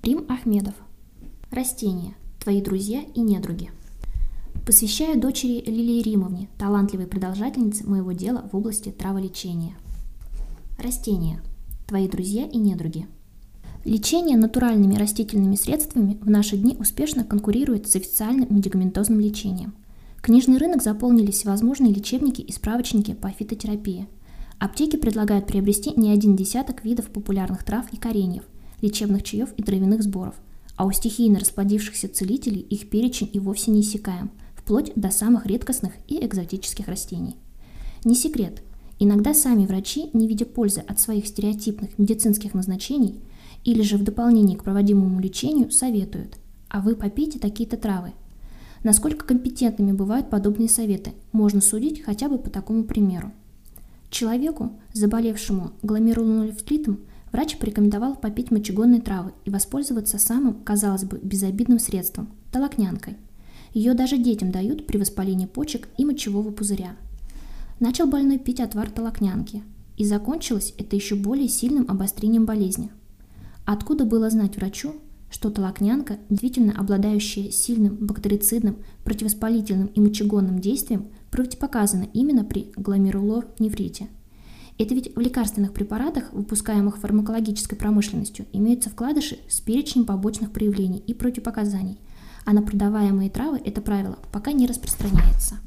Рим Ахмедов. Растения. Твои друзья и недруги. Посвящаю дочери Лилии Римовне, талантливой продолжательнице моего дела в области траволечения. Растения. Твои друзья и недруги. Лечение натуральными растительными средствами в наши дни успешно конкурирует с официальным медикаментозным лечением. Книжный рынок заполнили всевозможные лечебники и справочники по фитотерапии. Аптеки предлагают приобрести не один десяток видов популярных трав и кореньев, лечебных чаев и травяных сборов, а у стихийно расплодившихся целителей их перечень и вовсе не иссякаем, вплоть до самых редкостных и экзотических растений. Не секрет, иногда сами врачи, не видя пользы от своих стереотипных медицинских назначений или же в дополнение к проводимому лечению, советуют: а вы попейте такие-то травы. Насколько компетентными бывают подобные советы, можно судить хотя бы по такому примеру. Человеку, заболевшему гломерулонефритом, врач порекомендовал попить мочегонные травы и воспользоваться самым, казалось бы, безобидным средством – толокнянкой. Ее даже детям дают при воспалении почек и мочевого пузыря. Начал больной пить отвар толокнянки, и закончилось это еще более сильным обострением болезни. Откуда было знать врачу, что толокнянка, действительно обладающая сильным бактерицидным, противовоспалительным и мочегонным действием, противопоказана именно при гломерулонефрите? Это ведь в лекарственных препаратах, выпускаемых фармакологической промышленностью, имеются вкладыши с перечнем побочных проявлений и противопоказаний, а на продаваемые травы это правило пока не распространяется.